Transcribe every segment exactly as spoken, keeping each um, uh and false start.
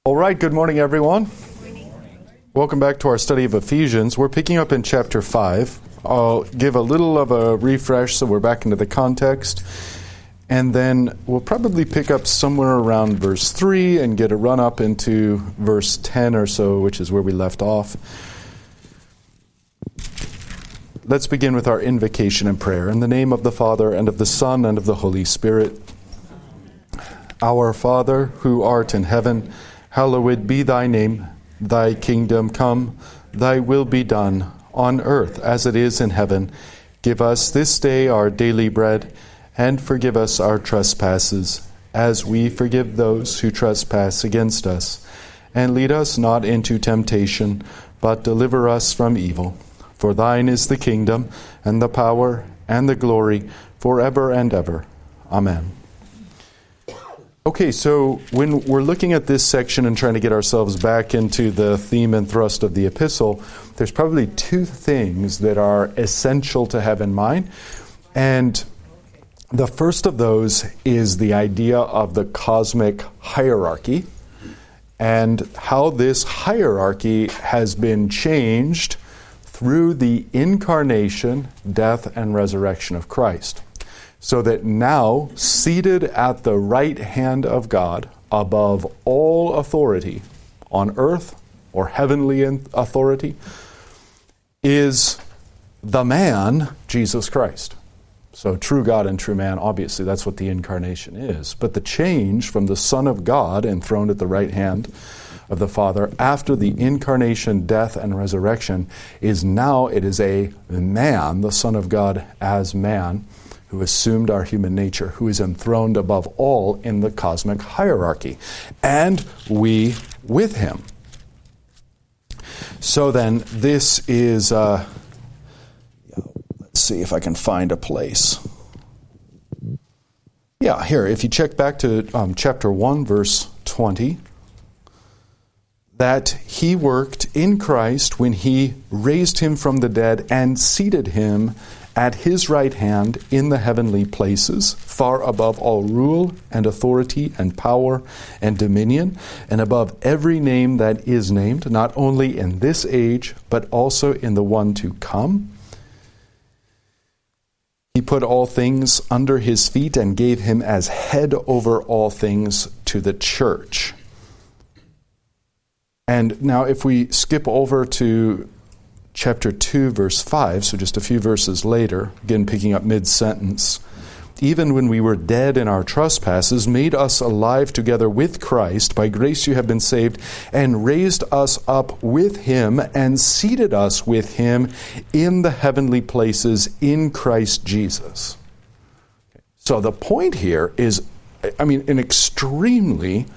All right, good morning, everyone. Welcome back to our study of Ephesians. We're picking up in chapter five. I'll give a little of a refresh so we're back into the context. And then we'll probably pick up somewhere around verse three and get a run up into verse ten or so, which is where we left off. Let's begin with our invocation and prayer. In the name of the Father, and of the Son, and of the Holy Spirit. Our Father, who art in heaven, hallowed be thy name. Thy kingdom come, thy will be done, on earth as it is in heaven. Give us this day our daily bread, and forgive us our trespasses, as we forgive those who trespass against us. And lead us not into temptation, but deliver us from evil. For thine is the kingdom, and the power, and the glory, forever and ever. Amen. Okay, so when we're looking at this section and trying to get ourselves back into the theme and thrust of the epistle, there's probably two things that are essential to have in mind. And the first of those is the idea of the cosmic hierarchy and how this hierarchy has been changed through the incarnation, death, and resurrection of Christ. So that now, seated at the right hand of God, above all authority on earth or heavenly authority, is the man, Jesus Christ. So true God and true man, obviously, that's what the incarnation is. But the change from the Son of God enthroned at the right hand of the Father after the incarnation, death, and resurrection is now it is a man, the Son of God as man, who assumed our human nature, who is enthroned above all in the cosmic hierarchy, and we with him. So then, this is, uh, let's see if I can find a place. Yeah, here, if you check back to um, chapter one, verse twenty, that he worked in Christ when he raised him from the dead and seated him at his right hand in the heavenly places, far above all rule and authority and power and dominion, and above every name that is named, not only in this age, but also in the one to come. He put all things under his feet and gave him as head over all things to the church. And now if we skip over to chapter two, verse five, so just a few verses later, again picking up mid-sentence, even when we were dead in our trespasses, made us alive together with Christ. By grace you have been saved, and raised us up with him, and seated us with him in the heavenly places in Christ Jesus. So the point here is, I mean, an extremely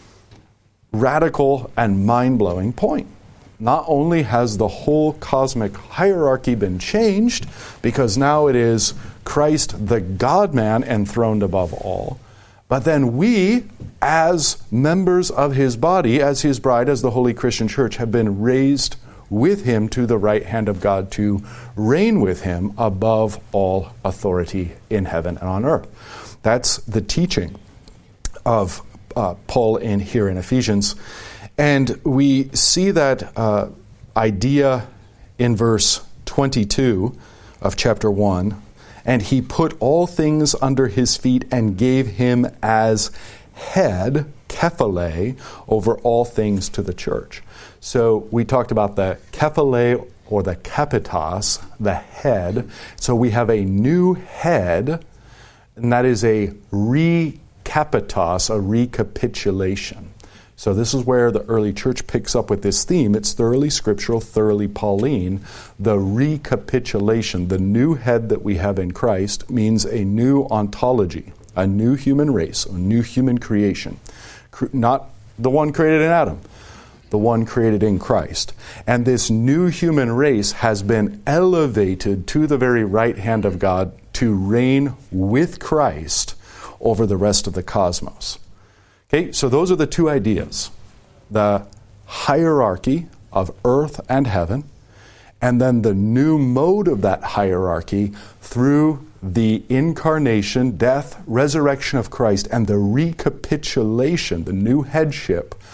radical and mind-blowing point. Not only has the whole cosmic hierarchy been changed, because now it is Christ, the God-man, enthroned above all, but then we, as members of his body, as his bride, as the Holy Christian Church, have been raised with him to the right hand of God to reign with him above all authority in heaven and on earth. That's the teaching of uh, Paul in here in Ephesians. And we see that uh, idea in verse twenty-two of chapter one. And he put all things under his feet and gave him as head, kephale, over all things to the church. So we talked about the kephale or the kapitos, the head. So we have a new head, and that is a rekapitos, a recapitulation. So this is where the early church picks up with this theme. It's thoroughly scriptural, thoroughly Pauline. The recapitulation, the new head that we have in Christ, means a new ontology, a new human race, a new human creation. Not the one created in Adam, the one created in Christ. And this new human race has been elevated to the very right hand of God to reign with Christ over the rest of the cosmos. Okay, so those are the two ideas. The hierarchy of earth and heaven, and then the new mode of that hierarchy through the incarnation, death, resurrection of Christ, and the recapitulation, the new headship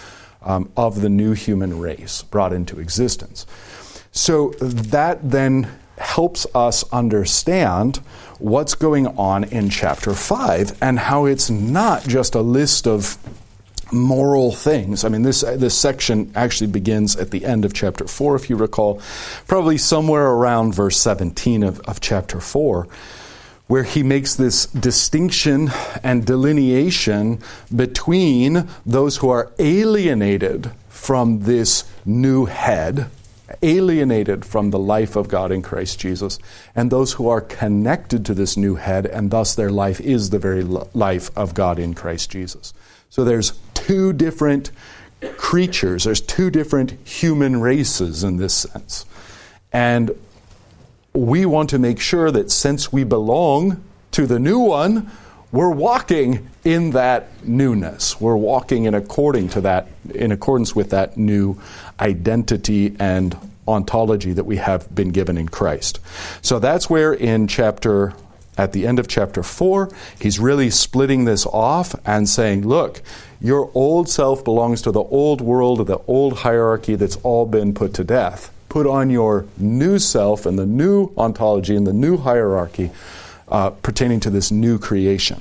um, of the new human race brought into existence. So that then helps us understand what's going on in chapter five and how it's not just a list of moral things. I mean, this this section actually begins at the end of chapter four, if you recall, probably somewhere around verse seventeen of, of chapter four, where he makes this distinction and delineation between those who are alienated from this new head, alienated from the life of God in Christ Jesus, and those who are connected to this new head, and thus their life is the very life of God in Christ Jesus. So there's two different creatures, there's two different human races in this sense. And we want to make sure that since we belong to the new one, we're walking in that newness. We're walking in according to that, in accordance with that new identity and ontology that we have been given in Christ. So that's where in chapter, at the end of chapter four, he's really splitting this off and saying, look, your old self belongs to the old world, the old hierarchy that's all been put to death. Put on your new self and the new ontology and the new hierarchy uh, pertaining to this new creation.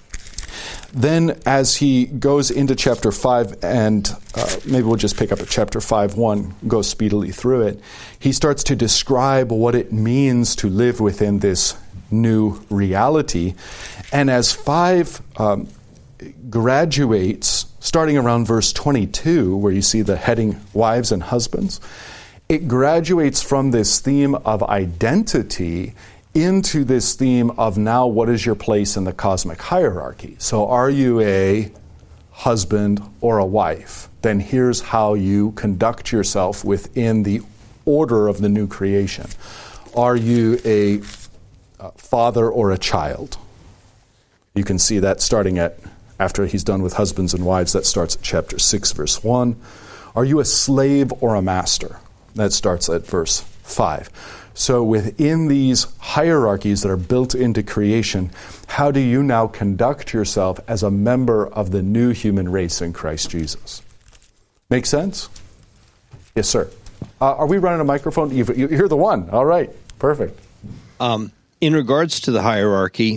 Then as he goes into chapter five, and uh, maybe we'll just pick up at chapter five one, go speedily through it, he starts to describe what it means to live within this new reality. And as five um, graduates, starting around verse twenty-two, where you see the heading wives and husbands, it graduates from this theme of identity into this theme of now what is your place in the cosmic hierarchy. So are you a husband or a wife? Then here's how you conduct yourself within the order of the new creation. Are you a uh, father or a child? You can see that starting at, after he's done with husbands and wives, that starts at chapter six, verse one. Are you a slave or a master? That starts at verse five. So within these hierarchies that are built into creation, how do you now conduct yourself as a member of the new human race in Christ Jesus? Make sense? Yes, sir. Uh, are we running a microphone? You've, you're the one. All right. Perfect. Um, in regards to the hierarchy,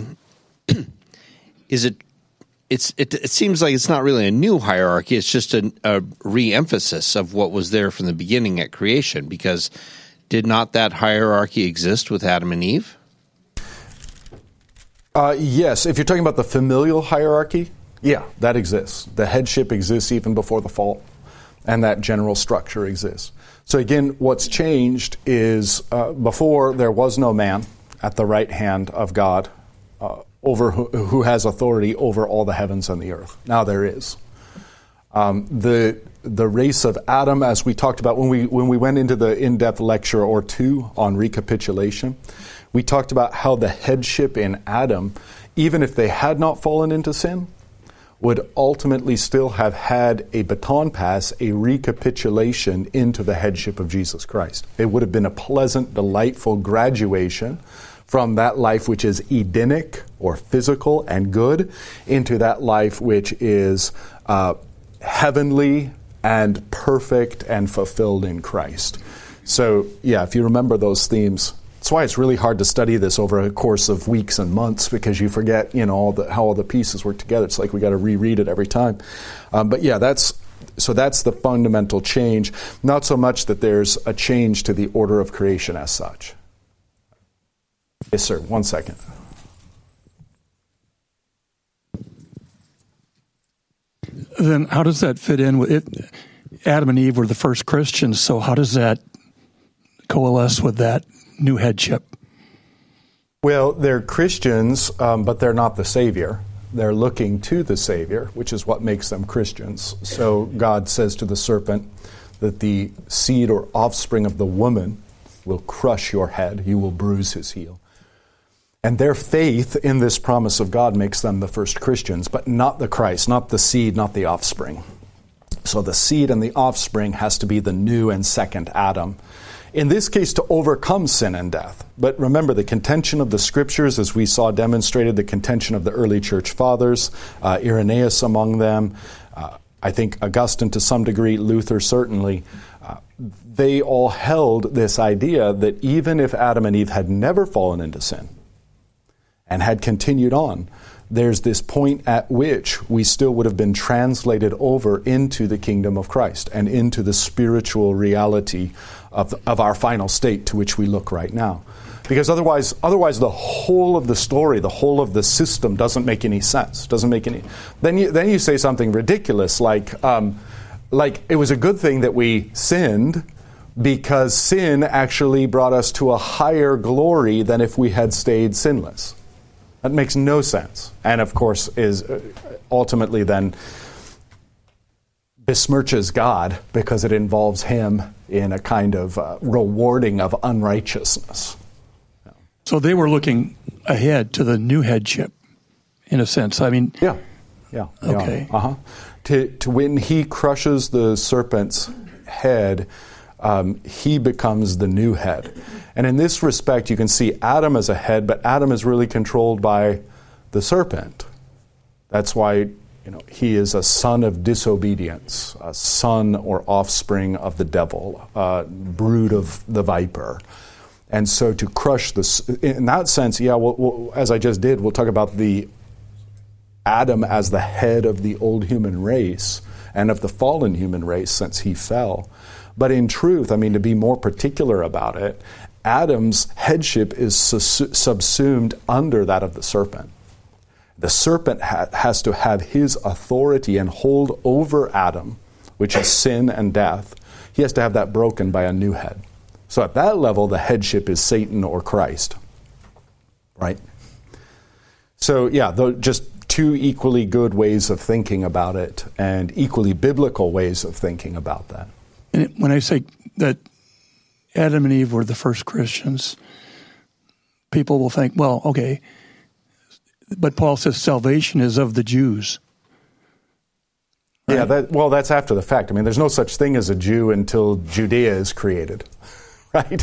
is it It's, it, it seems like it's not really a new hierarchy. It's just a, a re-emphasis of what was there from the beginning at creation, because did not that hierarchy exist with Adam and Eve? Uh, yes. If you're talking about the familial hierarchy, yeah, that exists. The headship exists even before the fall, and that general structure exists. So again, what's changed is uh, before there was no man at the right hand of God, uh, over who, who has authority over all the heavens and the earth. Now there is. Um, the the race of Adam, as we talked about when we when we went into the in-depth lecture or two on recapitulation, we talked about how the headship in Adam, even if they had not fallen into sin, would ultimately still have had a baton pass, a recapitulation into the headship of Jesus Christ. It would have been a pleasant, delightful graduation from that life which is Edenic or physical and good into that life which is uh, heavenly and perfect and fulfilled in Christ. So, yeah, if you remember those themes, that's why it's really hard to study this over a course of weeks and months, because you forget, you know, all the, how all the pieces work together. It's like we got to reread it every time. Um, but yeah, that's so that's the fundamental change. Not so much that there's a change to the order of creation as such. Yes, sir. One second. Then how does that fit in with it? Adam and Eve were the first Christians, so how does that coalesce with that new headship? Well, they're Christians, um, but they're not the Savior. They're looking to the Savior, which is what makes them Christians. So God says to the serpent that the seed or offspring of the woman will crush your head, you will bruise his heel. And their faith in this promise of God makes them the first Christians, but not the Christ, not the seed, not the offspring. So the seed and the offspring has to be the new and second Adam. In this case, to overcome sin and death. But remember, the contention of the Scriptures, as we saw demonstrated, the contention of the early church fathers, uh, Irenaeus among them, uh, I think Augustine to some degree, Luther certainly, uh, they all held this idea that even if Adam and Eve had never fallen into sin and had continued on, there's this point at which we still would have been translated over into the kingdom of Christ and into the spiritual reality of, of our final state to which we look right now. Because otherwise, otherwise the whole of the story, the whole of the system doesn't make any sense. Doesn't make any. Then you then you say something ridiculous like, um, like it was a good thing that we sinned because sin actually brought us to a higher glory than if we had stayed sinless. That makes no sense, and of course is ultimately then besmirches God because it involves Him in a kind of uh, rewarding of unrighteousness. So they were looking ahead to the new headship, in a sense. I mean, yeah, yeah, okay, uh huh. To to when He crushes the serpent's head, um, He becomes the new head. And in this respect, you can see Adam as a head, but Adam is really controlled by the serpent. That's why, you know, he is a son of disobedience, a son or offspring of the devil, a brood of the viper. And so to crush this, in that sense, yeah, we'll, we'll, as I just did, we'll talk about the Adam as the head of the old human race and of the fallen human race since he fell. But in truth, I mean, to be more particular about it, Adam's headship is subsumed under that of the serpent. The serpent ha- has to have his authority and hold over Adam, which is sin and death. He has to have that broken by a new head. So at that level, the headship is Satan or Christ. Right? So yeah, just two equally good ways of thinking about it and equally biblical ways of thinking about that. And when I say that Adam and Eve were the first Christians, people will think, well, okay, but Paul says salvation is of the Jews. Right? Yeah, that, well, that's after the fact. I mean, there's no such thing as a Jew until Judea is created, right?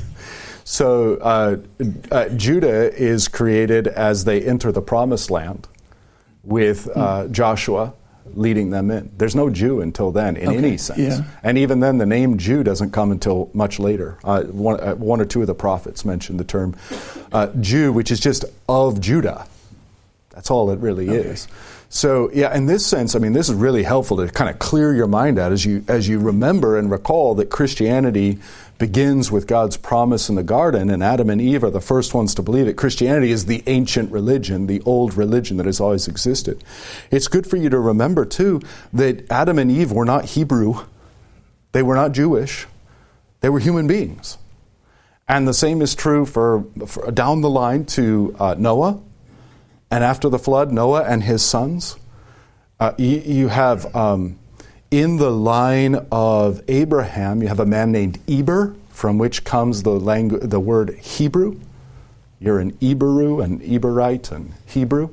So uh, uh, Judah is created as they enter the promised land with uh, Joshua leading them in. There's no Jew until then in okay, any sense. Yeah. And even then, the name Jew doesn't come until much later. Uh, one, uh, one or two of the prophets mentioned the term uh, Jew, which is just of Judah. That's all it really okay. is. So, yeah, in this sense, I mean, this is really helpful to kind of clear your mind out as you as you remember and recall that Christianity begins with God's promise in the garden, and Adam and Eve are the first ones to believe it. Christianity is the ancient religion, the old religion that has always existed. It's good for you to remember, too, that Adam and Eve were not Hebrew. They were not Jewish. They were human beings. And the same is true for, for down the line to uh, Noah. And after the flood, Noah and his sons. Uh, you, you have, um, in the line of Abraham, you have a man named Eber, from which comes the langu- the word Hebrew. You're an Eberu, an Eberite, and Hebrew.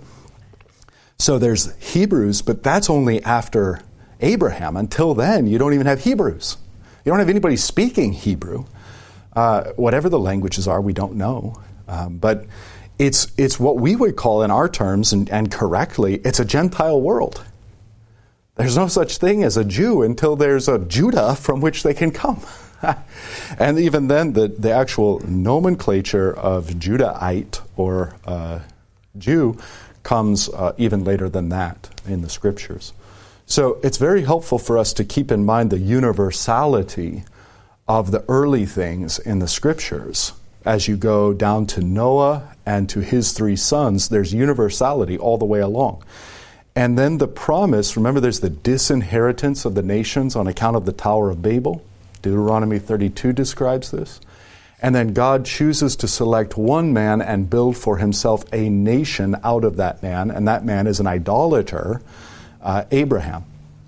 So there's Hebrews, but that's only after Abraham. Until then, you don't even have Hebrews. You don't have anybody speaking Hebrew. Uh, whatever the languages are, we don't know. Um, but It's it's what we would call in our terms, and, and correctly, it's a Gentile world. There's no such thing as a Jew until there's a Judah from which they can come. And even then, the, the actual nomenclature of Judahite or uh, Jew comes uh, even later than that in the Scriptures. So it's very helpful for us to keep in mind the universality of the early things in the Scriptures. As you go down to Noah and to his three sons, there's universality all the way along. And then the promise, remember there's the disinheritance of the nations on account of the Tower of Babel. Deuteronomy thirty-two describes this. And then God chooses to select one man and build for himself a nation out of that man, and that man is an idolater, uh, Abraham.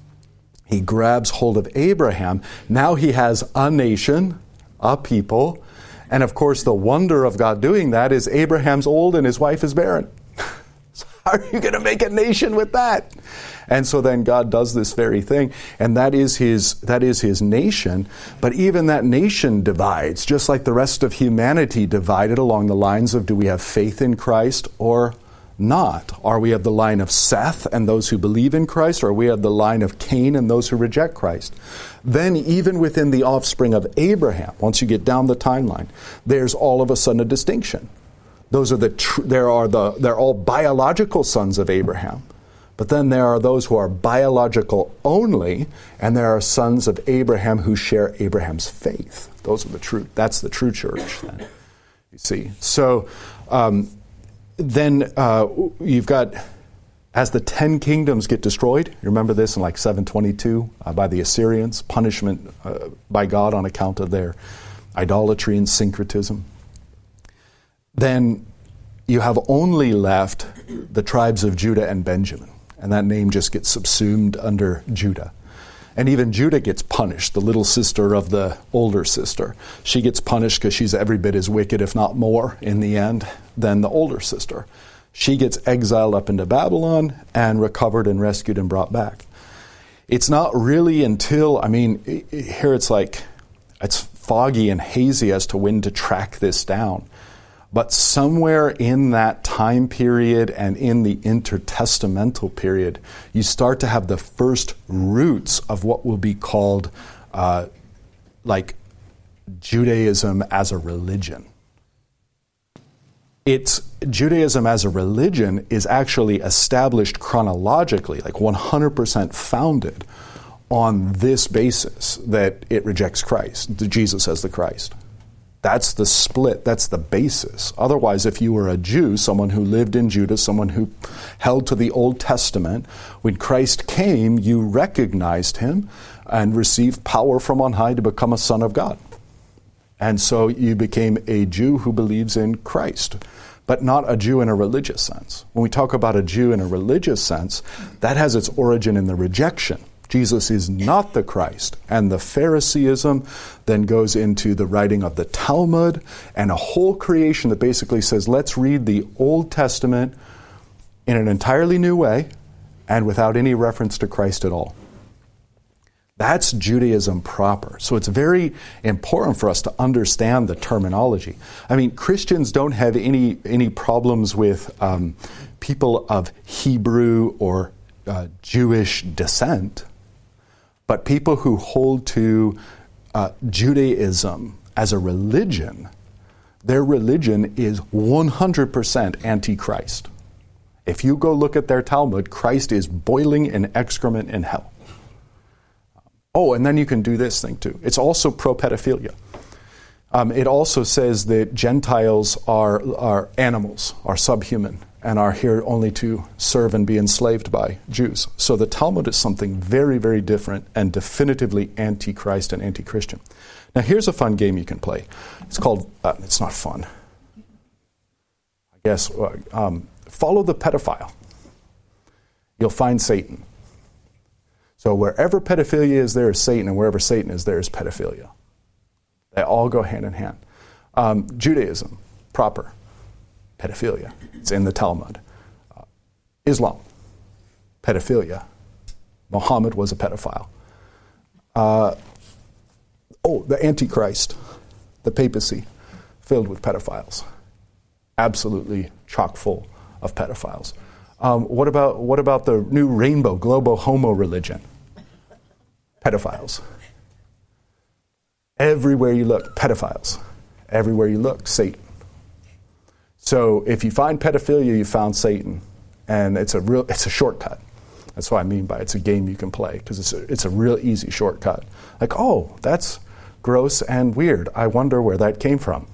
He grabs hold of Abraham. Now he has a nation, a people. And of course, the wonder of God doing that is Abraham's old and his wife is barren. So how are you going to make a nation with that? And so then God does this very thing, and that is his that is his nation. But even that nation divides, just like the rest of humanity divided along the lines of, do we have faith in Christ or not. Are we of the line of Seth and those who believe in Christ, or are we of the line of Cain and those who reject Christ? Then even within the offspring of Abraham, once you get down the timeline, there's all of a sudden a distinction. Those are the tr- there are the they're all biological sons of Abraham. But then there are those who are biological only, and there are sons of Abraham who share Abraham's faith. Those are the true, that's the true church then, you see. So um, then uh, you've got, as the ten kingdoms get destroyed, you remember this in like seven twenty-two uh, by the Assyrians, punishment uh, by God on account of their idolatry and syncretism. Then you have only left the tribes of Judah and Benjamin. And that name just gets subsumed under Judah. And even Judah gets punished, the little sister of the older sister. She gets punished because she's every bit as wicked, if not more, in the end, than the older sister. She gets exiled up into Babylon and recovered and rescued and brought back. It's not really until, I mean, here it's like, it's foggy and hazy as to when to track this down. But somewhere in that time period and in the intertestamental period, you start to have the first roots of what will be called uh, like Judaism as a religion. It's Judaism as a religion is actually established chronologically, like one hundred percent founded on this basis that it rejects Christ, Jesus as the Christ. That's the split. That's the basis. Otherwise, if you were a Jew, someone who lived in Judah, someone who held to the Old Testament, when Christ came, you recognized him and received power from on high to become a son of God. And so you became a Jew who believes in Christ, but not a Jew in a religious sense. When we talk about a Jew in a religious sense, that has its origin in the rejection. Jesus is not the Christ. And the Phariseeism then goes into the writing of the Talmud and a whole creation that basically says, let's read the Old Testament in an entirely new way and without any reference to Christ at all. That's Judaism proper. So it's very important for us to understand the terminology. I mean, Christians don't have any, any problems with um, people of Hebrew or uh, Jewish descent. But people who hold to uh, Judaism as a religion, their religion is one hundred percent anti-Christ. If you go look at their Talmud, Christ is boiling in excrement in hell. Oh, and then you can do this thing too. It's also pro-pedophilia. Um, it also says that Gentiles are, are animals, are subhuman, and are here only to serve and be enslaved by Jews. So the Talmud is something very, very different and definitively anti-Christ and anti-Christian. Now here's a fun game you can play. It's called, uh, it's not fun. I guess, uh, um, follow the pedophile. You'll find Satan. So wherever pedophilia is, there is Satan, and wherever Satan is, there is pedophilia. They all go hand in hand. Um, Judaism, proper. Pedophilia. It's in the Talmud. Uh, Islam, pedophilia. Muhammad was a pedophile. Uh, oh, the Antichrist, the papacy, filled with pedophiles. Absolutely chock full of pedophiles. Um, what about what about the new rainbow, globo homo religion? Pedophiles. Everywhere you look, pedophiles. Everywhere you look, Satan. So if you find pedophilia, you found Satan, and it's a real it's a shortcut. That's what I mean by it's a game you can play, because it's a, it's a real easy shortcut. Like, oh, that's gross and weird. I wonder where that came from.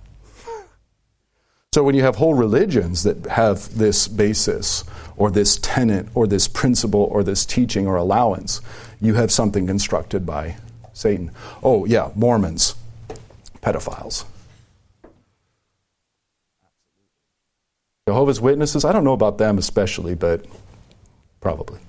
So when you have whole religions that have this basis or this tenet or this principle or this teaching or allowance, you have something constructed by Satan. Oh, yeah, Mormons, pedophiles. Jehovah's Witnesses, I don't know about them especially, but probably.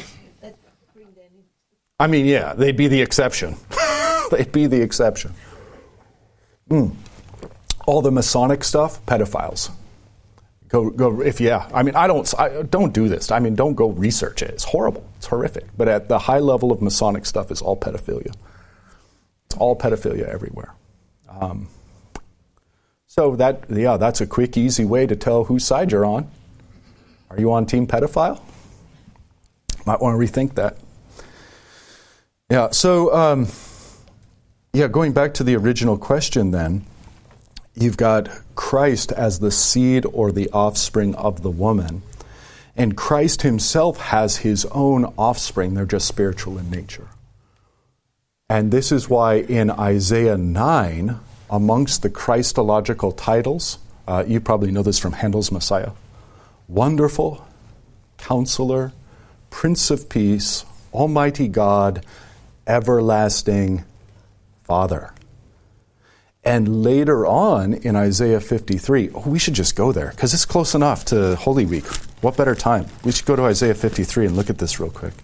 I mean, yeah, they'd be the exception. They'd be the exception. Mm. All the Masonic stuff, pedophiles. Go, go. If yeah, I mean, I don't, I, don't do this. I mean, don't go research it. It's horrible. It's horrific. But at the high level of Masonic stuff, is all pedophilia. It's all pedophilia everywhere. Um, so that, yeah, that's a quick, easy way to tell whose side you're on. Are you on team pedophile? Might want to rethink that. Yeah, so, um, yeah, going back to the original question then, you've got Christ as the seed or the offspring of the woman. And Christ himself has his own offspring. They're just spiritual in nature. And this is why in Isaiah nine, amongst the Christological titles, uh, you probably know this from Handel's Messiah, Wonderful, Counselor, Prince of Peace, Almighty God, Everlasting Father. And later on in Isaiah fifty-three, oh, we should just go there because it's close enough to Holy Week. What better time? We should go to Isaiah fifty-three and look at this real quick.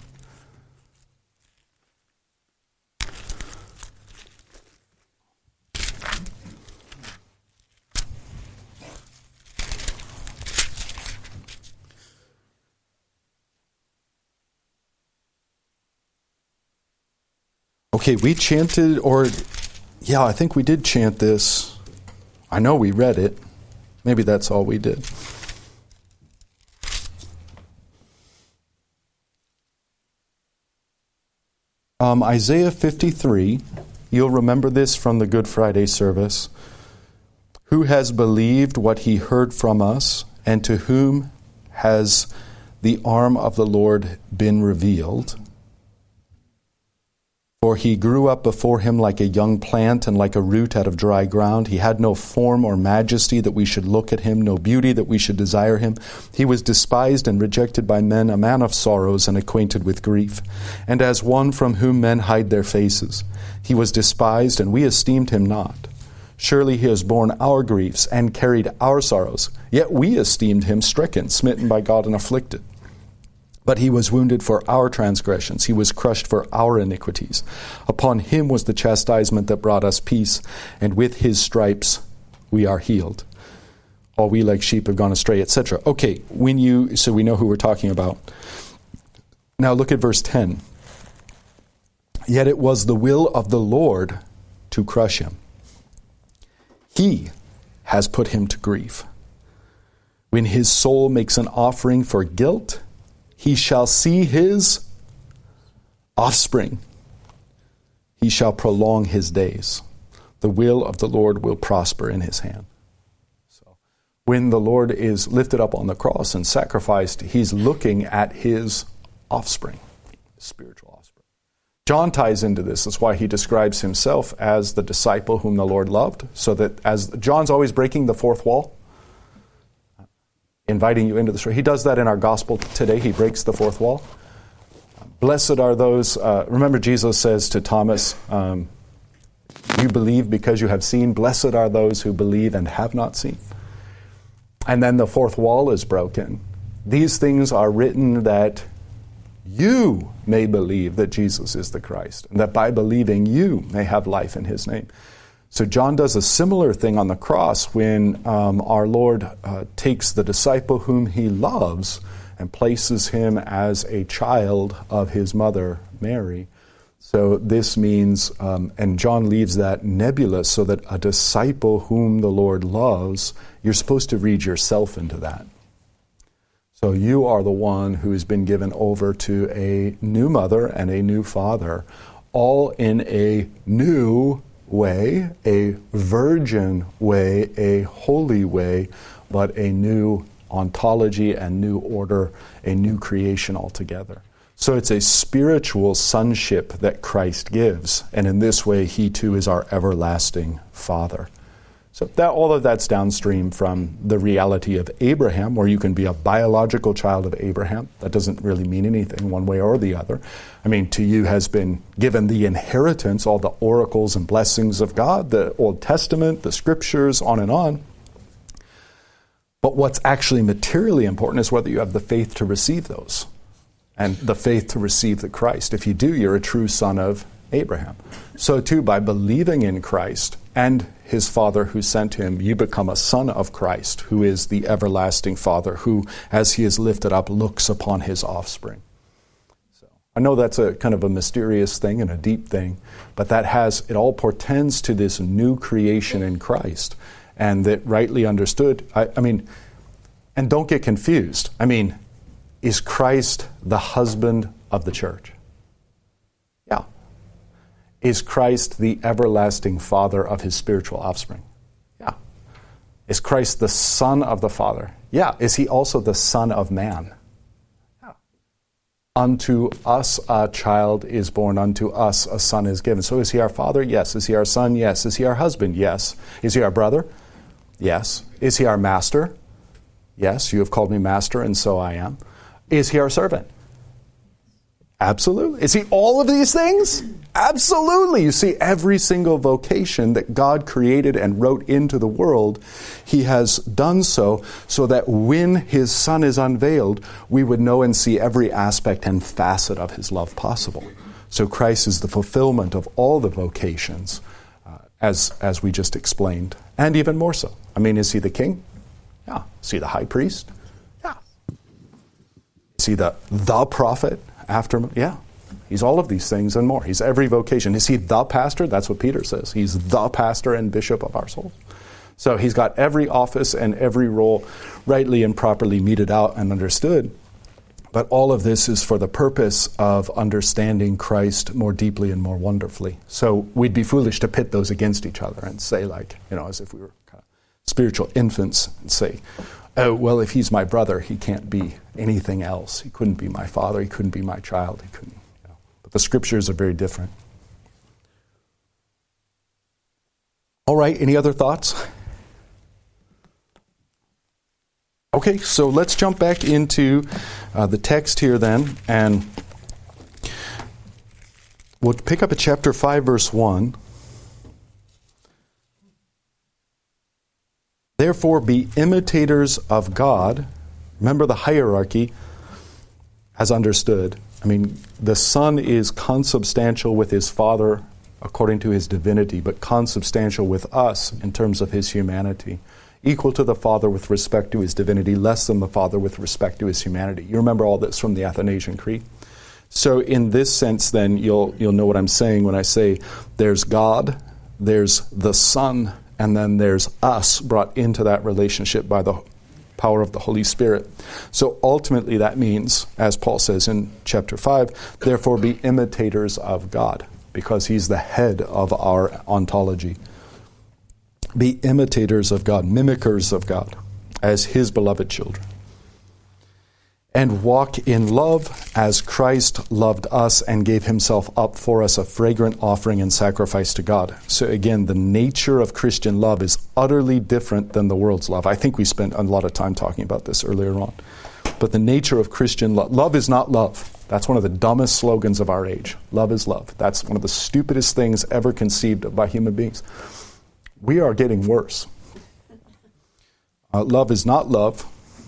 Okay, we chanted, or yeah, I think we did chant this. I know we read it. Maybe that's all we did. Um, Isaiah fifty-three, you'll remember this from the Good Friday service. Who has believed what he heard from us, and to whom has the arm of the Lord been revealed? For he grew up before him like a young plant and like a root out of dry ground. He had no form or majesty that we should look at him, no beauty that we should desire him. He was despised and rejected by men, a man of sorrows and acquainted with grief. And as one from whom men hide their faces, he was despised, and we esteemed him not. Surely he has borne our griefs and carried our sorrows. Yet we esteemed him stricken, smitten by God, and afflicted. But he was wounded for our transgressions. He was crushed for our iniquities. Upon him was the chastisement that brought us peace, and with his stripes we are healed. All we like sheep have gone astray, et cetera. Okay, when you so we know who we're talking about. Now look at verse ten. Yet it was the will of the Lord to crush him. He has put him to grief. When his soul makes an offering for guilt, he shall see his offspring. He shall prolong his days. The will of the Lord will prosper in his hand. So, when the Lord is lifted up on the cross and sacrificed, he's looking at his offspring, spiritual offspring. John ties into this. That's why he describes himself as the disciple whom the Lord loved. So that as John's always breaking the fourth wall, inviting you into the story. He does that in our gospel today. He breaks the fourth wall. Blessed are those, uh, remember Jesus says to Thomas, um, you believe because you have seen. Blessed are those who believe and have not seen. And then the fourth wall is broken. These things are written that you may believe that Jesus is the Christ, and that by believing you may have life in his name. So John does a similar thing on the cross when um, our Lord uh, takes the disciple whom he loves and places him as a child of his mother, Mary. So this means, um, and John leaves that nebulous, so that a disciple whom the Lord loves, you're supposed to read yourself into that. So you are the one who has been given over to a new mother and a new father, all in a new way, a virgin way, a holy way, but a new ontology and new order, a new creation altogether. So it's a spiritual sonship that Christ gives, and in this way he too is our everlasting Father. So that all of that's downstream from the reality of Abraham, where you can be a biological child of Abraham. That doesn't really mean anything one way or the other. I mean, to you has been given the inheritance, all the oracles and blessings of God, the Old Testament, the Scriptures, on and on. But what's actually materially important is whether you have the faith to receive those, and the faith to receive the Christ. If you do, you're a true son of Abraham. So too, by believing in Christ and his Father who sent him, you become a son of Christ, who is the everlasting Father, who, as he is lifted up, looks upon his offspring. So I know that's a kind of a mysterious thing and a deep thing, but that has, it all portends to this new creation in Christ. And that rightly understood, I, I mean, And don't get confused. I mean, is Christ the husband of the church? Yeah. Is Christ the everlasting Father of his spiritual offspring? Yeah. Is Christ the Son of the Father? Yeah. Is he also the Son of man? Yeah. Unto us a child is born, unto us a son is given. So is he our Father? Yes. Is he our Son? Yes. Is he our husband? Yes. Is he our brother? Yes. Is he our master? Yes. You have called me master, and so I am. Is he our servant? Absolutely. Is he all of these things? Absolutely. You see, every single vocation that God created and wrote into the world, he has done so so that when his Son is unveiled, we would know and see every aspect and facet of his love possible. So Christ is the fulfillment of all the vocations, uh, as, as we just explained, and even more so. I mean, is he the king? Yeah. Is he the high priest? Yeah. Is he the, the prophet? After, yeah, he's all of these things and more. He's every vocation. Is he the pastor? That's what Peter says. He's the pastor and bishop of our souls. So he's got every office and every role rightly and properly meted out and understood. But all of this is for the purpose of understanding Christ more deeply and more wonderfully. So we'd be foolish to pit those against each other and say, like, you know, as if we were kind of spiritual infants, and say, oh, well, if he's my brother, he can't be anything else. He couldn't be my father. He couldn't be my child. He couldn't. You know. But the scriptures are very different. All right, any other thoughts? Okay, so let's jump back into uh, the text here then, and we'll pick up at chapter five, verse one. Therefore, be imitators of God. Remember the hierarchy as understood. I mean, the Son is consubstantial with his Father according to his divinity, but consubstantial with us in terms of his humanity. Equal to the Father with respect to his divinity, less than the Father with respect to his humanity. You remember all this from the Athanasian Creed. So in this sense, then, you'll you'll know what I'm saying when I say there's God, there's the Son, and then there's us brought into that relationship by the power of the Holy Spirit. So ultimately that means, as Paul says in chapter five, therefore be imitators of God, because he's the head of our ontology. Be imitators of God, mimickers of God, as his beloved children. And walk in love as Christ loved us and gave himself up for us, a fragrant offering and sacrifice to God. So again, the nature of Christian love is utterly different than the world's love. I think we spent a lot of time talking about this earlier on. But the nature of Christian love, love is not love. That's one of the dumbest slogans of our age. Love is love. That's one of the stupidest things ever conceived of by human beings. We are getting worse. Uh, love is not love.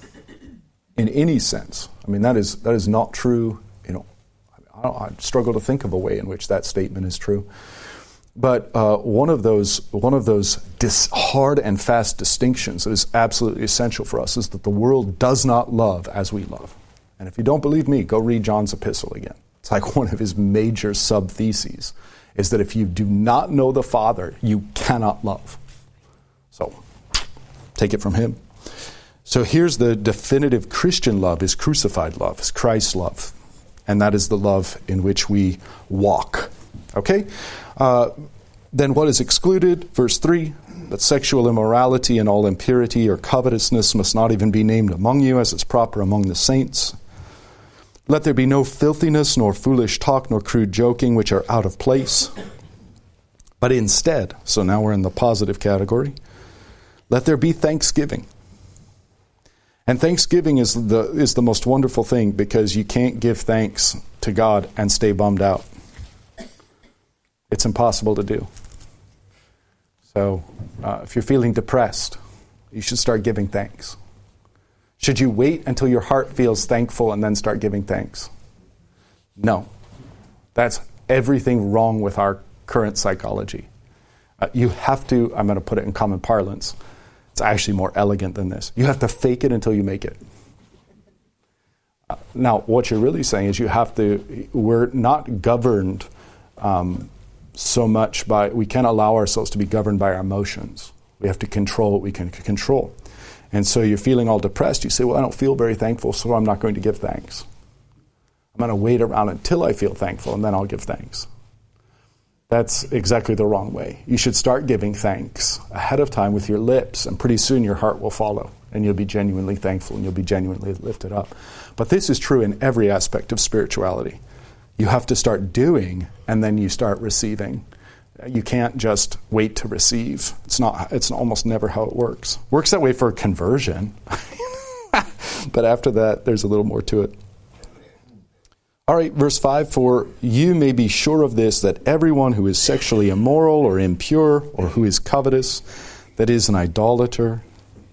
In any sense. I mean, that is that is not true. You know, I, don't, I struggle to think of a way in which that statement is true. But uh, one of those one of those dis- hard and fast distinctions that is absolutely essential for us is that the world does not love as we love. And if you don't believe me, go read John's epistle again. It's like one of his major sub-theses is that if you do not know the Father, you cannot love. So, take it from him. So here's the definitive Christian love, is crucified love, is Christ's love. And that is the love in which we walk. Okay? Uh, then what is excluded? Verse three, that sexual immorality and all impurity or covetousness must not even be named among you, as is proper among the saints. Let there be no filthiness, nor foolish talk, nor crude joking, which are out of place. But instead, so now we're in the positive category, let there be thanksgiving. And thanksgiving is the is the most wonderful thing, because you can't give thanks to God and stay bummed out. It's impossible to do. So uh, if you're feeling depressed, you should start giving thanks. Should you wait until your heart feels thankful and then start giving thanks? No. That's everything wrong with our current psychology. Uh, you have to, I'm going to put it in common parlance, it's actually more elegant than this. You have to fake it until you make it. Uh, now, what you're really saying is you have to, we're not governed um, so much by, we can't allow ourselves to be governed by our emotions. We have to control what we can control. And so you're feeling all depressed. You say, well, I don't feel very thankful, so I'm not going to give thanks. I'm going to wait around until I feel thankful, and then I'll give thanks. That's exactly the wrong way. You should start giving thanks ahead of time with your lips, and pretty soon your heart will follow, and you'll be genuinely thankful, and you'll be genuinely lifted up. But this is true in every aspect of spirituality. You have to start doing, and then you start receiving. You can't just wait to receive. It's not. It's almost never how it works. Works that way for conversion, but after that, there's a little more to it. All right, verse five, for you may be sure of this, that everyone who is sexually immoral or impure or who is covetous, that is an idolater,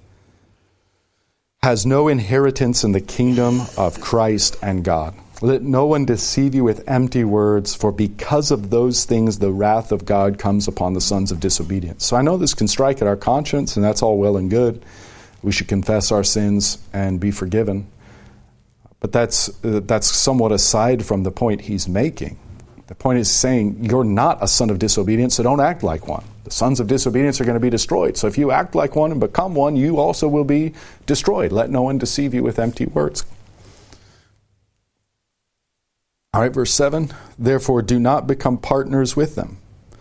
has no inheritance in the kingdom of Christ and God. Let no one deceive you with empty words, for because of those things the wrath of God comes upon the sons of disobedience. So I know this can strike at our conscience, and that's all well and good. We should confess our sins and be forgiven. But that's uh, that's somewhat aside from the point he's making. The point is saying you're not a son of disobedience, so don't act like one. The sons of disobedience are going to be destroyed. So if you act like one and become one, you also will be destroyed. Let no one deceive you with empty words. All right, verse seven, therefore do not become partners with them,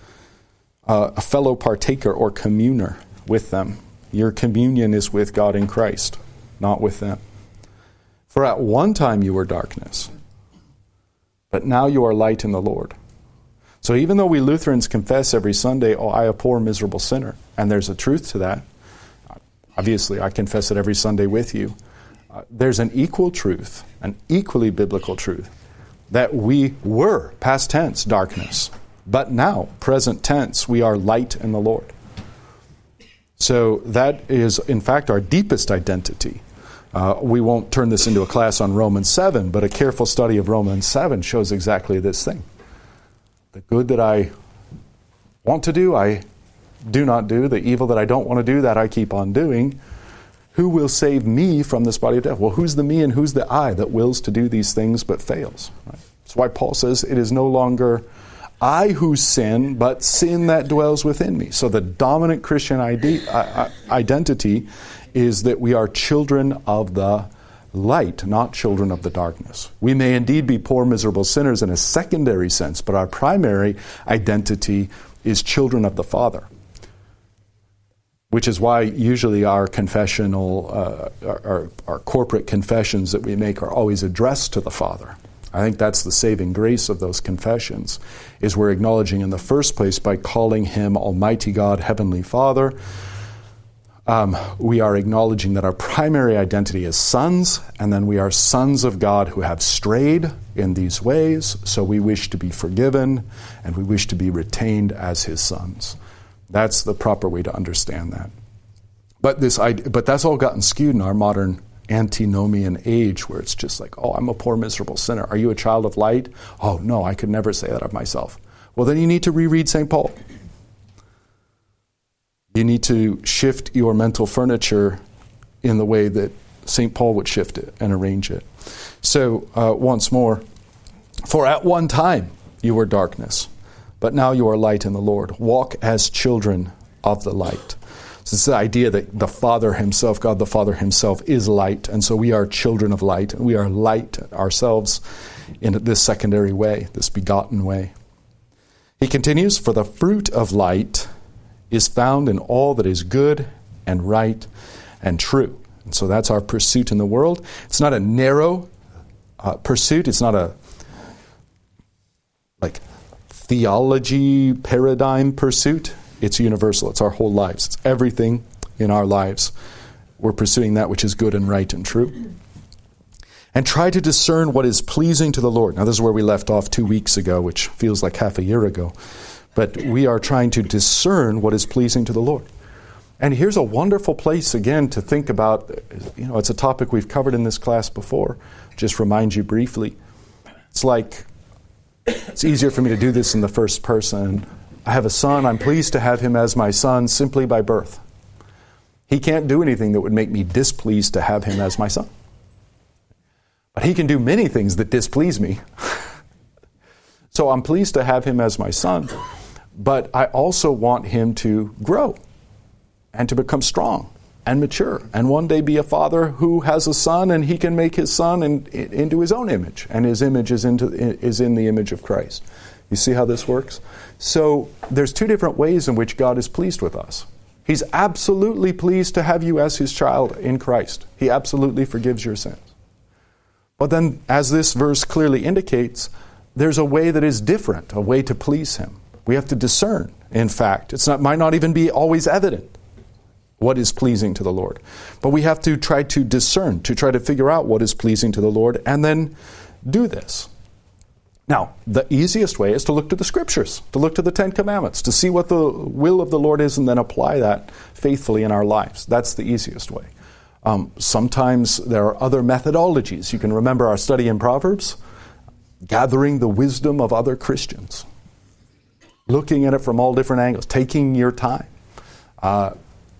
uh, a fellow partaker or communer with them. Your communion is with God in Christ, not with them. For at one time you were darkness, but now you are light in the Lord. So even though we Lutherans confess every Sunday, oh, I a poor, miserable sinner, and there's a truth to that, obviously I confess it every Sunday with you, uh, there's an equal truth, an equally biblical truth, that we were, past tense, darkness, but now, present tense, we are light in the Lord. So that is, in fact, our deepest identity. Uh, we won't turn this into a class on Romans seven, but a careful study of Romans seven shows exactly this thing. The good that I want to do, I do not do. The evil that I don't want to do, that I keep on doing. Who will save me from this body of death? Well, who's the me and who's the I that wills to do these things but fails? Right? That's why Paul says it is no longer I who sin, but sin that dwells within me. So the dominant Christian ide- identity is that we are children of the light, not children of the darkness. We may indeed be poor, miserable sinners in a secondary sense, but our primary identity is children of the Father. Which is why usually our confessional, uh, our, our, our corporate confessions that we make are always addressed to the Father. I think that's the saving grace of those confessions, is we're acknowledging in the first place by calling Him Almighty God, Heavenly Father. Um, we are acknowledging that our primary identity is sons, and then we are sons of God who have strayed in these ways, so we wish to be forgiven, and we wish to be retained as His sons. That's the proper way to understand that. But this, but that's all gotten skewed in our modern antinomian age, where it's just like, oh, I'm a poor, miserable sinner. Are you a child of light? Oh, no, I could never say that of myself. Well, then you need to reread Saint Paul. You need to shift your mental furniture in the way that Saint Paul would shift it and arrange it. So, uh, once more, for at one time you were darkness, but now you are light in the Lord. Walk as children of the light. So it's the idea that the Father Himself, God the Father Himself, is light, and so we are children of light, and we are light ourselves in this secondary way, this begotten way. He continues, for the fruit of light is found in all that is good and right and true. And so that's our pursuit in the world. It's not a narrow uh, pursuit. It's not a like theology paradigm pursuit. It's universal. It's our whole lives. It's everything in our lives. We're pursuing that which is good and right and true. And try to discern what is pleasing to the Lord. Now, this is where we left off two weeks ago, which feels like half a year ago. But we are trying to discern what is pleasing to the Lord. And here's a wonderful place, again, to think about. You know, it's a topic we've covered in this class before. Just remind you briefly. It's like, it's easier for me to do this in the first person. I have a son. I'm pleased to have him as my son simply by birth. He can't do anything that would make me displeased to have him as my son. But he can do many things that displease me. So I'm pleased to have him as my son. But I also want him to grow and to become strong and mature, and one day be a father who has a son, and he can make his son in, in, into his own image, and his image is into is in the image of Christ. You see how this works? So there's two different ways in which God is pleased with us. He's absolutely pleased to have you as his child in Christ. He absolutely forgives your sins. But then, as this verse clearly indicates, there's a way that is different, a way to please him. We have to discern, in fact. It's not might not even be always evident what is pleasing to the Lord. But we have to try to discern, to try to figure out what is pleasing to the Lord, and then do this. Now, the easiest way is to look to the Scriptures, to look to the Ten Commandments, to see what the will of the Lord is, and then apply that faithfully in our lives. That's the easiest way. Um, sometimes there are other methodologies. You can remember our study in Proverbs, gathering the wisdom of other Christians, looking at it from all different angles, taking your time, uh,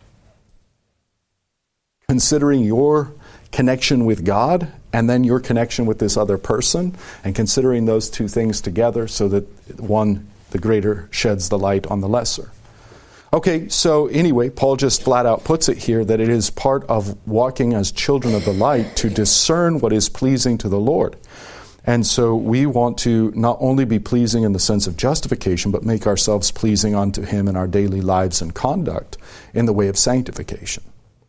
considering your connection with God and then your connection with this other person, and considering those two things together so that one, the greater, sheds the light on the lesser. Okay, so anyway, Paul just flat out puts it here that it is part of walking as children of the light to discern what is pleasing to the Lord. And so we want to not only be pleasing in the sense of justification, but make ourselves pleasing unto him in our daily lives and conduct in the way of sanctification.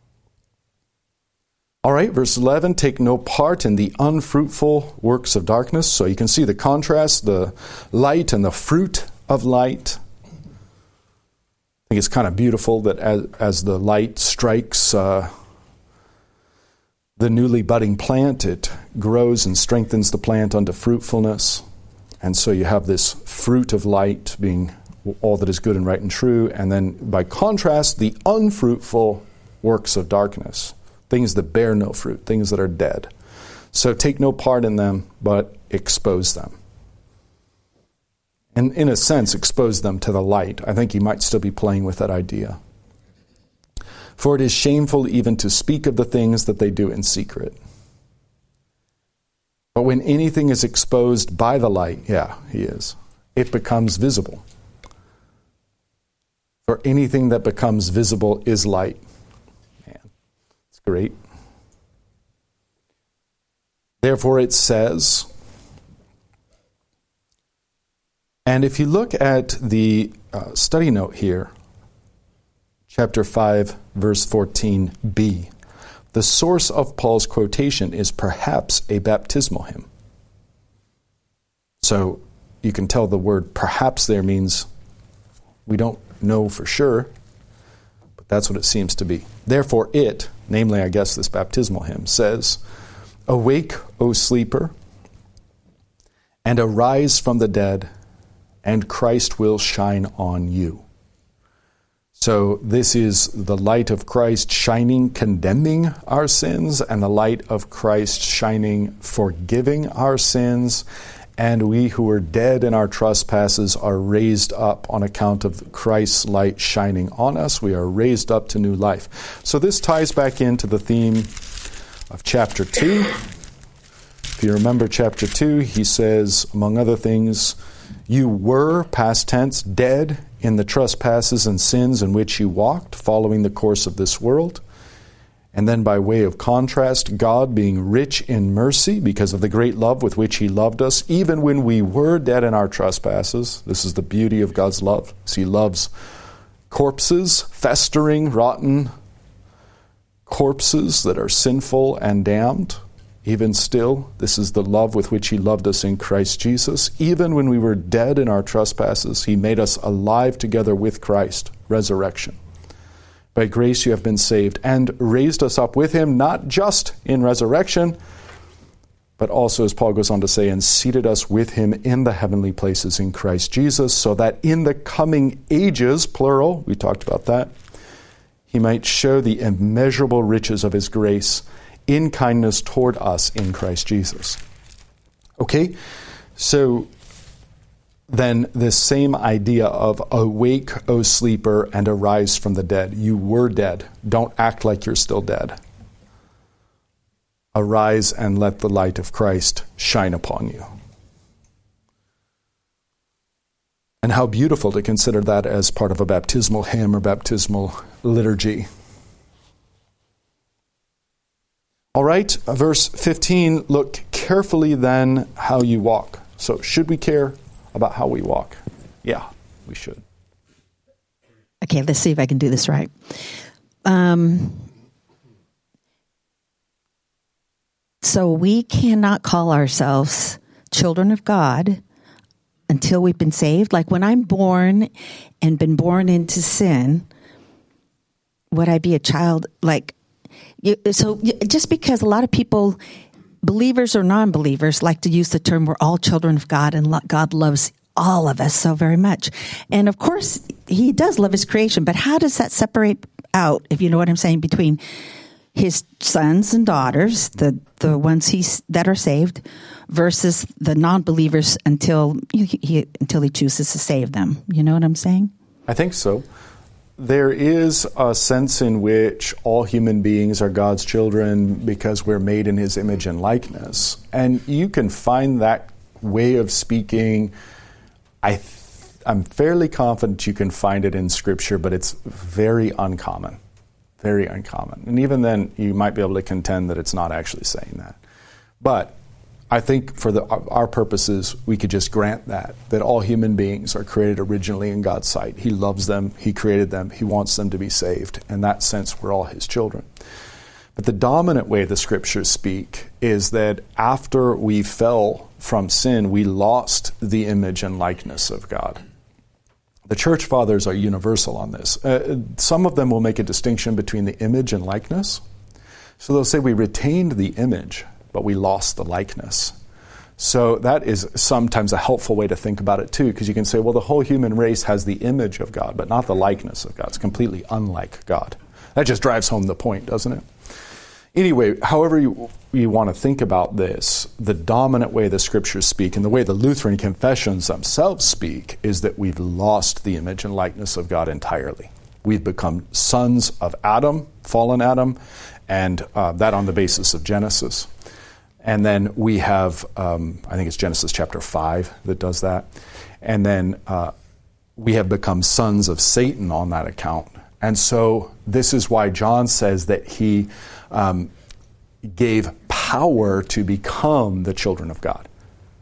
All right, verse eleven, take no part in the unfruitful works of darkness. So you can see the contrast, the light and the fruit of light. I think it's kind of beautiful that as, as the light strikes uh, the newly budding plant, it grows and strengthens the plant unto fruitfulness. And so you have this fruit of light being all that is good and right and true. And then by contrast, the unfruitful works of darkness. Things that bear no fruit, things that are dead. So take no part in them, but expose them. And in a sense, expose them to the light. I think you might still be playing with that idea. For it is shameful even to speak of the things that they do in secret. But when anything is exposed by the light, yeah, he is, it becomes visible. For anything that becomes visible is light. Great. Therefore it says, and if you look at the uh, study note here, chapter five, verse fourteen b, the source of Paul's quotation is perhaps a baptismal hymn. So you can tell the word perhaps there means we don't know for sure, but that's what it seems to be. Therefore it, namely, I guess, this baptismal hymn, says, awake, O sleeper, and arise from the dead, and Christ will shine on you. So this is the light of Christ shining, condemning our sins, and the light of Christ shining, forgiving our sins. And we who were dead in our trespasses are raised up on account of Christ's light shining on us. We are raised up to new life. So this ties back into the theme of chapter two. If you remember chapter two, he says, among other things, you were, past tense, dead in the trespasses and sins in which you walked, following the course of this world. And then by way of contrast, God being rich in mercy because of the great love with which he loved us, even when we were dead in our trespasses. This is the beauty of God's love. He loves corpses, festering, rotten corpses that are sinful and damned. Even still, this is the love with which he loved us in Christ Jesus. Even when we were dead in our trespasses, he made us alive together with Christ, resurrection. By grace you have been saved, and raised us up with him, not just in resurrection, but also, as Paul goes on to say, and seated us with him in the heavenly places in Christ Jesus, so that in the coming ages, plural, we talked about that, he might show the immeasurable riches of his grace in kindness toward us in Christ Jesus. Okay, so then this same idea of awake, O sleeper, and arise from the dead. You were dead. Don't act like you're still dead. Arise and let the light of Christ shine upon you. And how beautiful to consider that as part of a baptismal hymn or baptismal liturgy. All right, verse fifteen, look carefully then how you walk. So should we care about how we walk? Yeah, we should. Okay, let's see if I can do this right. Um, so we cannot call ourselves children of God until we've been saved. Like when I'm born and been born into sin, would I be a child? Like, you, so just because a lot of people, believers or non-believers, like to use the term, we're all children of God and lo- God loves all of us so very much. And of course, he does love his creation, but how does that separate out, if you know what I'm saying, between his sons and daughters, the, the ones he's, that are saved, versus the non-believers until he, he until he chooses to save them? You know what I'm saying? I think so. There is a sense in which all human beings are God's children because we're made in his image and likeness. And you can find that way of speaking. I th- I'm fairly confident you can find it in Scripture, but it's very uncommon. Very uncommon. And even then, you might be able to contend that it's not actually saying that. But I think for the, our purposes, we could just grant that, that all human beings are created originally in God's sight. He loves them. He created them. He wants them to be saved. In that sense, we're all his children. But the dominant way the Scriptures speak is that after we fell from sin, we lost the image and likeness of God. The church fathers are universal on this. Uh, some of them will make a distinction between the image and likeness. So they'll say we retained the image, but we lost the likeness. So that is sometimes a helpful way to think about it too, because you can say, well, the whole human race has the image of God, but not the likeness of God. It's completely unlike God. That just drives home the point, doesn't it? Anyway, however you, you want to think about this, the dominant way the Scriptures speak and the way the Lutheran confessions themselves speak is that we've lost the image and likeness of God entirely. We've become sons of Adam, fallen Adam, and uh, that on the basis of Genesis. And then we have, um, I think it's Genesis chapter five that does that. And then uh, we have become sons of Satan on that account. And so this is why John says that he um, gave power to become the children of God.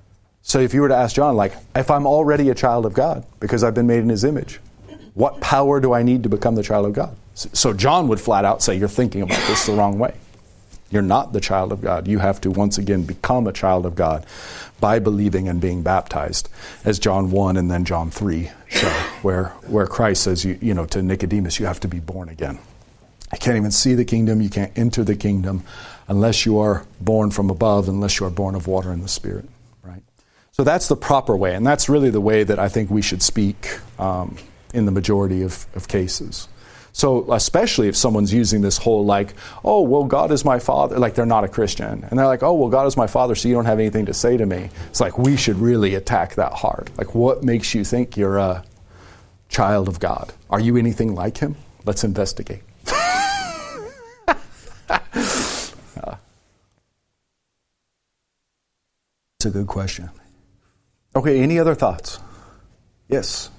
So if you were to ask John, like, if I'm already a child of God because I've been made in his image, what power do I need to become the child of God? So John would flat out say, you're thinking about this the wrong way. You're not the child of God. You have to once again become a child of God by believing and being baptized, as John one and then John three show, where, where Christ says, you, you know, to Nicodemus, you have to be born again. You can't even see the kingdom. You can't enter the kingdom unless you are born from above, unless you are born of water and the Spirit, right? So that's the proper way, and that's really the way that I think we should speak um, in the majority of, of cases. So especially if someone's using this whole like, oh, well, God is my father, like they're not a Christian. And they're like, oh, well, God is my father, so you don't have anything to say to me. It's like we should really attack that hard. Like, what makes you think you're a child of God? Are you anything like him? Let's investigate. uh, it's a good question. Okay, any other thoughts? Yes.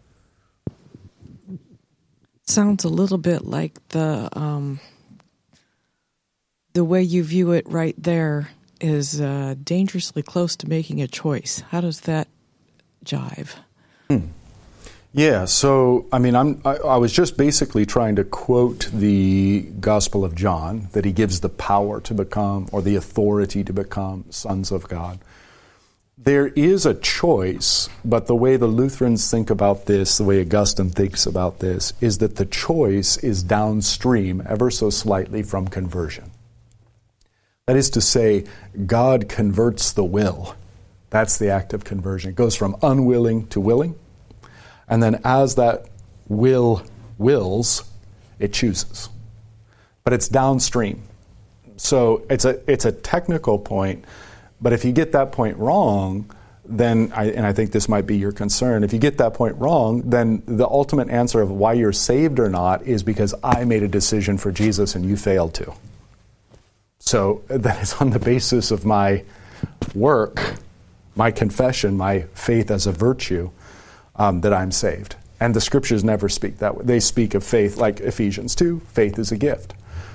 Sounds a little bit like the um, the way you view it right there is uh, dangerously close to making a choice. How does that jive? Hmm. Yeah, so I mean, I'm I, I was just basically trying to quote the Gospel of John, that he gives the power to become, or the authority to become sons of God. There is a choice, but the way the Lutherans think about this, the way Augustine thinks about this, is that the choice is downstream ever so slightly from conversion. That is to say, God converts the will. That's the act of conversion. It goes from unwilling to willing, and then as that will wills, it chooses. But it's downstream. So it's a it's a technical point. But if you get that point wrong, then, I, and I think this might be your concern, if you get that point wrong, then the ultimate answer of why you're saved or not is because I made a decision for Jesus and you failed to. So that is on the basis of my work, my confession, my faith as a virtue, um, that I'm saved. And the Scriptures never speak that way. They speak of faith like Ephesians two, faith is a gift.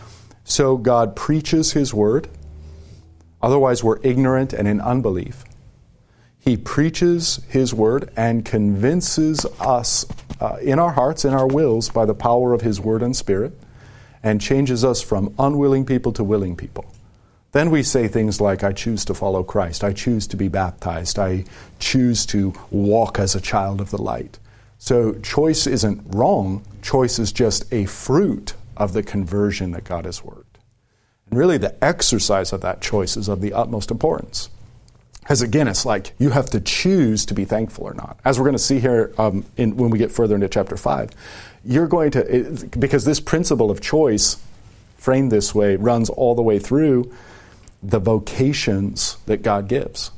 So God preaches his word. Otherwise, we're ignorant and in unbelief. He preaches his word and convinces us uh, in our hearts, in our wills, by the power of his word and spirit, and changes us from unwilling people to willing people. Then we say things like, I choose to follow Christ. I choose to be baptized. I choose to walk as a child of the light. So choice isn't wrong. Choice is just a fruit of the conversion that God has worked. And really the exercise of that choice is of the utmost importance. Because again, it's like you have to choose to be thankful or not. As we're going to see here um, in, when we get further into chapter five, you're going to, it, because this principle of choice, framed this way, runs all the way through the vocations that God gives.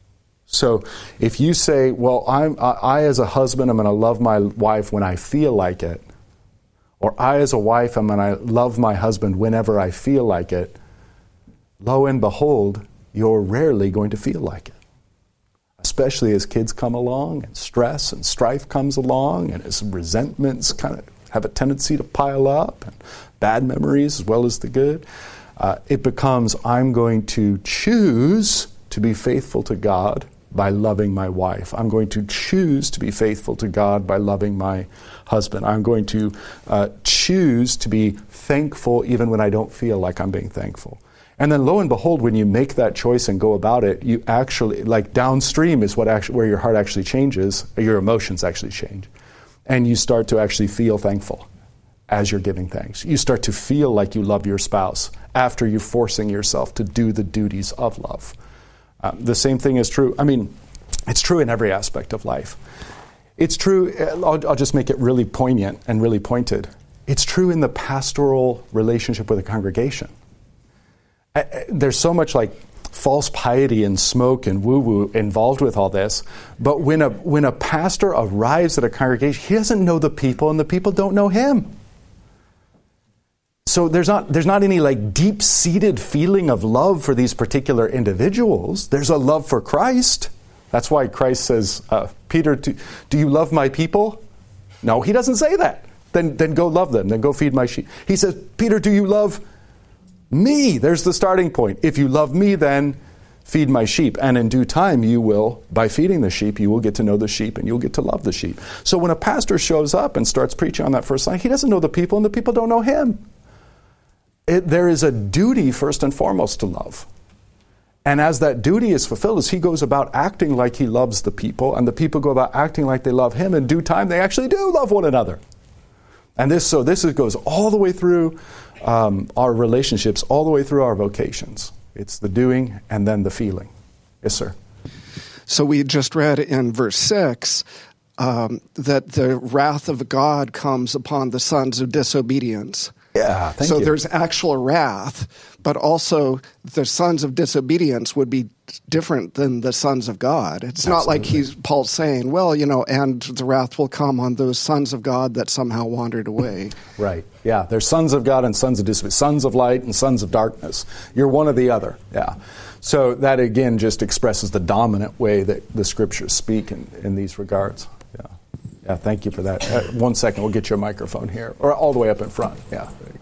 So if you say, well, I'm, I, I as a husband, I'm going to love my wife when I feel like it, or I as a wife, I'm going to love my husband whenever I feel like it, lo and behold, you're rarely going to feel like it. Especially as kids come along and stress and strife comes along and as resentments kind of have a tendency to pile up and bad memories as well as the good. Uh, it becomes, I'm going to choose to be faithful to God by loving my wife. I'm going to choose to be faithful to God by loving my husband. I'm going to uh, choose to be thankful even when I don't feel like I'm being thankful. And then lo and behold, when you make that choice and go about it, you actually, like downstream is what actually, where your heart actually changes, or your emotions actually change. And you start to actually feel thankful as you're giving thanks. You start to feel like you love your spouse after you're forcing yourself to do the duties of love. Um, the same thing is true. I mean, it's true in every aspect of life. It's true, I'll, I'll just make it really poignant and really pointed. It's true in the pastoral relationship with a congregation. Uh, there's so much like false piety and smoke and woo-woo involved with all this. But when a when a pastor arrives at a congregation, he doesn't know the people and the people don't know him. So there's not there's not any like deep-seated feeling of love for these particular individuals. There's a love for Christ. That's why Christ says, uh, Peter, do, do you love my people? No, he doesn't say that. Then, then go love them. Then go feed my sheep. He says, Peter, do you love me? There's the starting point. If you love me, then feed my sheep. And in due time, you will, by feeding the sheep, you will get to know the sheep and you'll get to love the sheep. So when a pastor shows up and starts preaching on that first line, he doesn't know the people and the people don't know him. It, there is a duty, first and foremost, to love. And as that duty is fulfilled, as he goes about acting like he loves the people, and the people go about acting like they love him, in due time, they actually do love one another. And this, so this is, goes all the way through um, our relationships, all the way through our vocations. It's the doing and then the feeling. Yes, sir. So we just read in verse six um, that the wrath of God comes upon the sons of disobedience. Yeah, thank so you. There's actual wrath, but also the sons of disobedience would be different than the sons of God. It's Absolutely. Not like he's Paul's saying, well, you know, and the wrath will come on those sons of God that somehow wandered away. Right. Yeah, there's sons of God and sons of disobedience, sons of light and sons of darkness. You're one or the other. Yeah. So that again just expresses the dominant way that the scriptures speak in, in these regards. Yeah. Yeah, thank you for that. Uh, one second, we'll get your microphone here, or all the way up in front. Yeah, there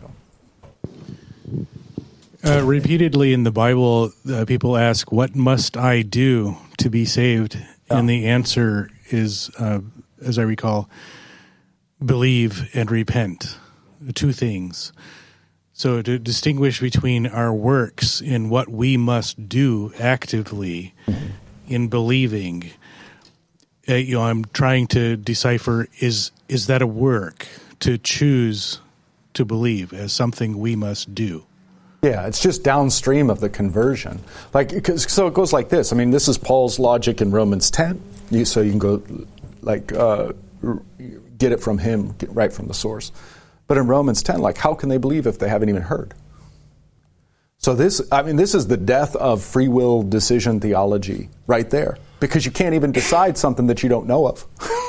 you go. Uh, repeatedly in the Bible, uh, people ask, what must I do to be saved? Yeah. And the answer is, uh, as I recall, believe and repent. Two things. So to distinguish between our works and what we must do actively mm-hmm. in believing, uh, you know, I'm trying to decipher, is is that a work to choose to believe as something we must do? Yeah, it's just downstream of the conversion. Like, so it goes like this. I mean, this is Paul's logic in Romans ten. You, so you can go, like, uh, get it from him, get right from the source. But in Romans ten, like, how can they believe if they haven't even heard? So this, I mean, this is the death of free will decision theology right there. Because you can't even decide something that you don't know of.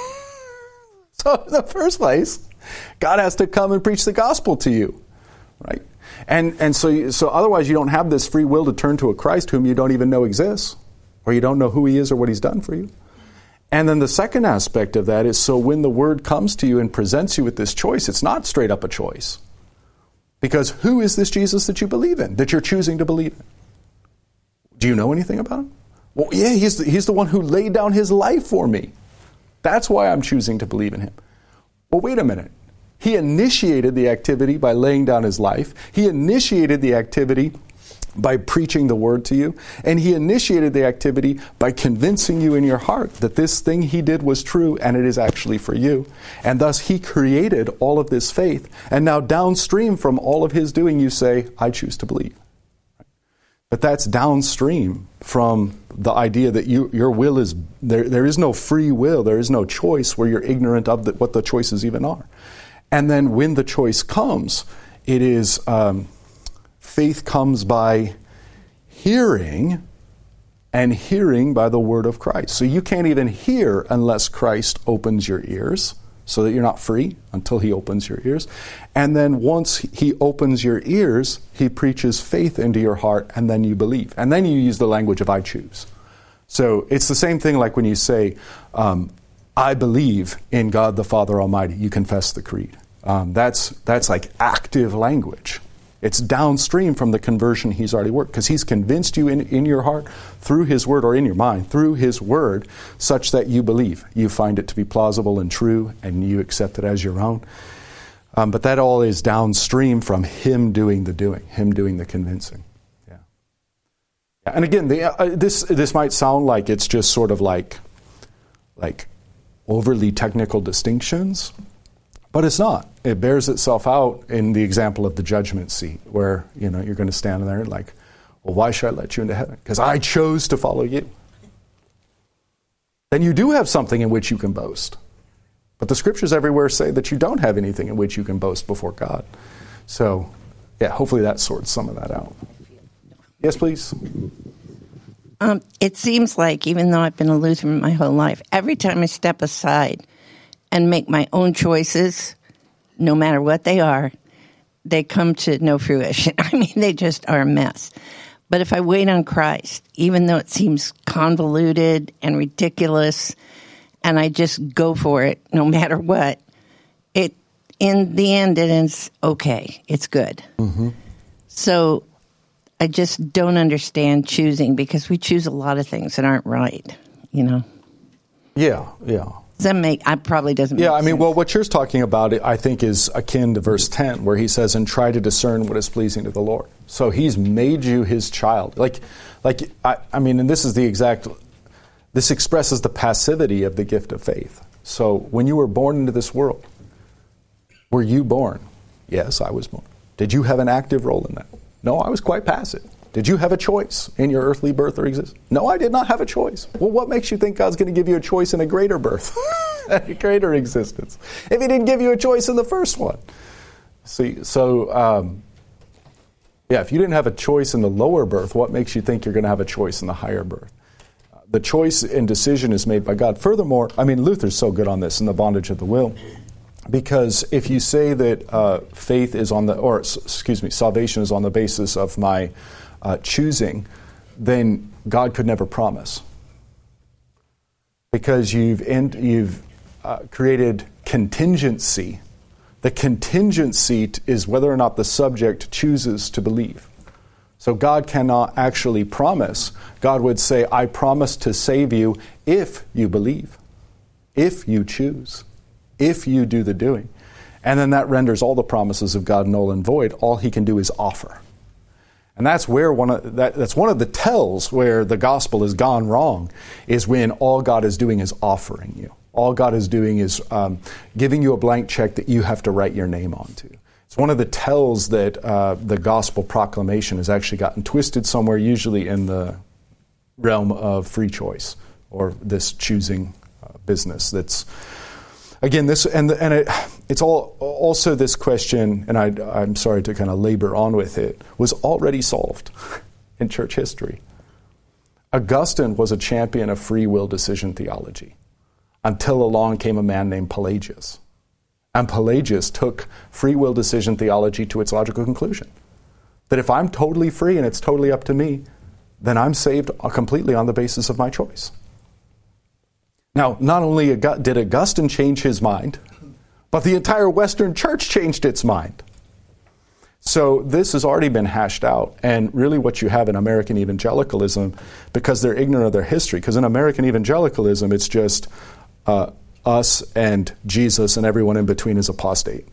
So in the first place, God has to come and preach the gospel to you, right? And and so so otherwise you don't have this free will to turn to a Christ whom you don't even know exists, or you don't know who he is or what he's done for you. And then the second aspect of that is, so when the word comes to you and presents you with this choice, it's not straight up a choice. Because who is this Jesus that you believe in, that you're choosing to believe in? Do you know anything about him? Well, yeah, he's the, he's the one who laid down his life for me. That's why I'm choosing to believe in him. Well, wait a minute. He initiated the activity by laying down his life. He initiated the activity by preaching the word to you. And he initiated the activity by convincing you in your heart that this thing he did was true and it is actually for you. And thus he created all of this faith. And now downstream from all of his doing, you say, I choose to believe. But that's downstream from the idea that you, your will is, there, there is no free will, there is no choice where you're ignorant of the, what the choices even are. And then when the choice comes, it is, um, faith comes by hearing, and hearing by the word of Christ. So you can't even hear unless Christ opens your ears, so that you're not free until he opens your ears. And then once he opens your ears, he preaches faith into your heart, and then you believe. And then you use the language of I choose. So it's the same thing like when you say, um, I believe in God the Father Almighty. You confess the creed. Um, that's that's like active language. It's downstream from the conversion he's already worked, because he's convinced you in, in your heart through his word, or in your mind through his word, such that you believe. You find it to be plausible and true, and you accept it as your own. Um, but that all is downstream from him doing the doing, him doing the convincing. Yeah. yeah and again, the, uh, this this might sound like it's just sort of like like overly technical distinctions. But it's not. It bears itself out in the example of the judgment seat, where, you know, you're going to stand there like, well, why should I let you into heaven? Because I chose to follow you. Then you do have something in which you can boast. But the scriptures everywhere say that you don't have anything in which you can boast before God. So, yeah, hopefully that sorts some of that out. Yes, please. Um, it seems like, even though I've been a Lutheran my whole life, every time I step aside and make my own choices, no matter what they are, they come to no fruition. I mean, they just are a mess. But if I wait on Christ, even though it seems convoluted and ridiculous, and I just go for it no matter what, it in the end it ends okay. It's good. Mm-hmm. So I just don't understand choosing, because we choose a lot of things that aren't right, you know? Yeah, yeah. Does that make, I probably doesn't make Yeah, I mean, sense. well, what you're talking about, I think, is akin to verse ten, where he says, and try to discern what is pleasing to the Lord. So he's made you his child. Like, like I, I mean, and this is the exact, this expresses the passivity of the gift of faith. So when you were born into this world, were you born? Yes, I was born. Did you have an active role in that? No, I was quite passive. Did you have a choice in your earthly birth or existence? No, I did not have a choice. Well, what makes you think God's going to give you a choice in a greater birth, a greater existence, if he didn't give you a choice in the first one? See, so, um, yeah, if you didn't have a choice in the lower birth, what makes you think you're going to have a choice in the higher birth? Uh, the choice and decision is made by God. Furthermore, I mean, Luther's so good on this in The Bondage of the Will, because if you say that uh, faith is on the, or excuse me, salvation is on the basis of my Uh, choosing, then God could never promise, because you've in, you've uh, created contingency. The contingency t- is whether or not the subject chooses to believe. So God cannot actually promise. God would say, "I promise to save you if you believe, if you choose, if you do the doing," and then that renders all the promises of God null and void. All He can do is offer. And that's where one of that, that's one of the tells where the gospel has gone wrong, is when all God is doing is offering you. All God is doing is um, giving you a blank check that you have to write your name onto. It's one of the tells that uh, the gospel proclamation has actually gotten twisted somewhere, usually in the realm of free choice, or this choosing uh, business. That's Again, this and and it, it's all also this question, and I, I'm sorry to kind of labor on with it, was already solved in church history. Augustine was a champion of free will decision theology until along came a man named Pelagius. And Pelagius took free will decision theology to its logical conclusion. That if I'm totally free and it's totally up to me, then I'm saved completely on the basis of my choice. Now, not only did Augustine change his mind, but the entire Western Church changed its mind. So this has already been hashed out. And really what you have in American evangelicalism, because they're ignorant of their history, because in American evangelicalism, it's just uh, us and Jesus and everyone in between is apostate.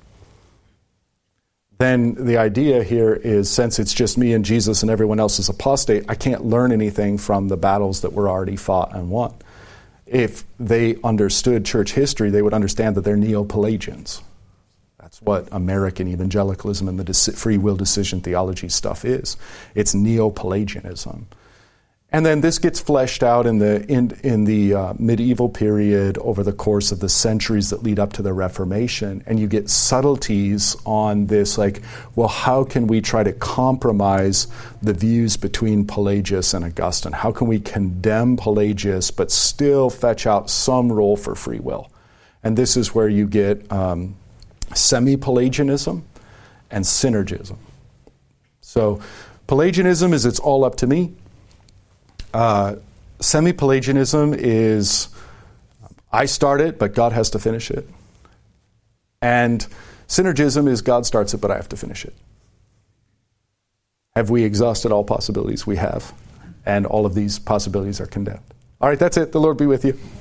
Then the idea here is, since it's just me and Jesus and everyone else is apostate, I can't learn anything from the battles that were already fought and won. If they understood church history, they would understand that they're Neo-Pelagians. That's what American evangelicalism and the deci- free will decision theology stuff is. It's Neo-Pelagianism. And then this gets fleshed out in the in, in the uh, medieval period over the course of the centuries that lead up to the Reformation. And you get subtleties on this, like, well, how can we try to compromise the views between Pelagius and Augustine? How can we condemn Pelagius but still fetch out some role for free will? And this is where you get um, semi-Pelagianism and synergism. So Pelagianism is it's all up to me. Uh, semi-Pelagianism is I start it, but God has to finish it. And synergism is God starts it, but I have to finish it. Have we exhausted all possibilities? We have. And all of these possibilities are condemned. All right, that's it. The Lord be with you.